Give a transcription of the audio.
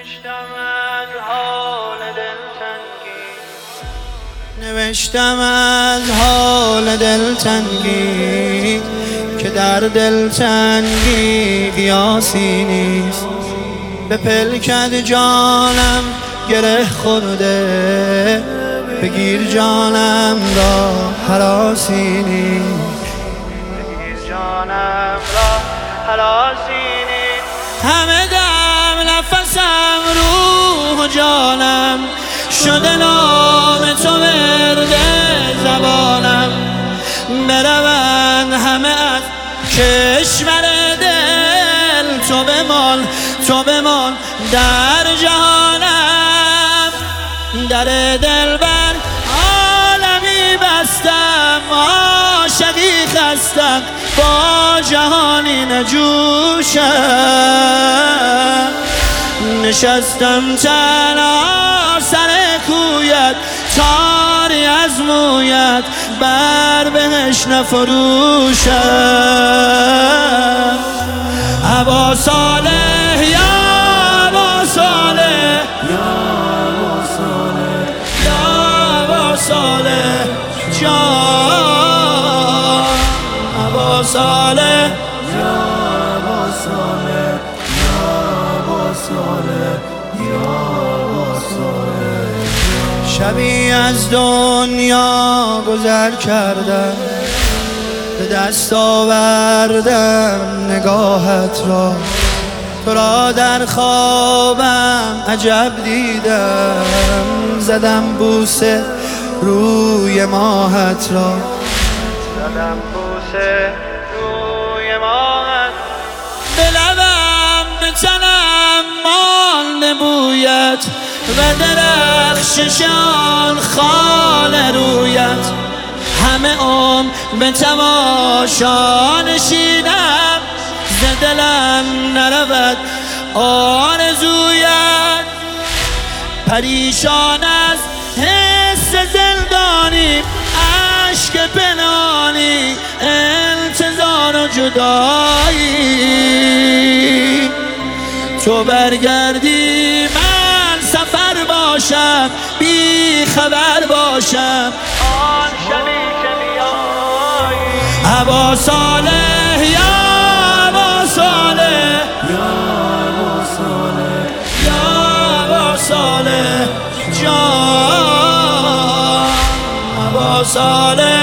نوشتم از حال دلتنگی که در دلتنگی قیاسی نیست. به پلکت جانم گره خورده، بگیر جانم را هراسی نیست. بگیر جانم را هراسی نیست. همه دم نفسم روح و جانم شده نام تو ورد زبانم. بروند همه از کشور دل، تو بمان تو بمان در جهانم. در دل بر عالمی بستم، عاشقی خستم با جهانی نجوشم. نشستم تنها سر کویت، تاری از مویت بر بهش نفروشم. ابا صالح یا ابا صالح، یا ابا صالح، یا ابا صالح جان. ابا صالح یا ابا صالح، یا ابا صالح، یا ابا صالح. شبی از دنیا گذر کردم، به دست آوردم نگاهت را. تو را در خوابم عجب دیدم، زدم بوسه روی ماهت را. زدم بوسه روی ماهت. به لبم به تنم مانده بویت و درخششان خال رویت. همه عمر به تماشا نشینم، ز دلم نرود آرزویت. پریشان از حس زندانی، عشق پنهانی، انتظار و جدایی. تو برگردی من سفر باشم، بی خبر باشم آن شبی که بیایی. ابا صالح یا ابا صالح، یا ابا صالح، یا ابا صالح جان. ابا صالح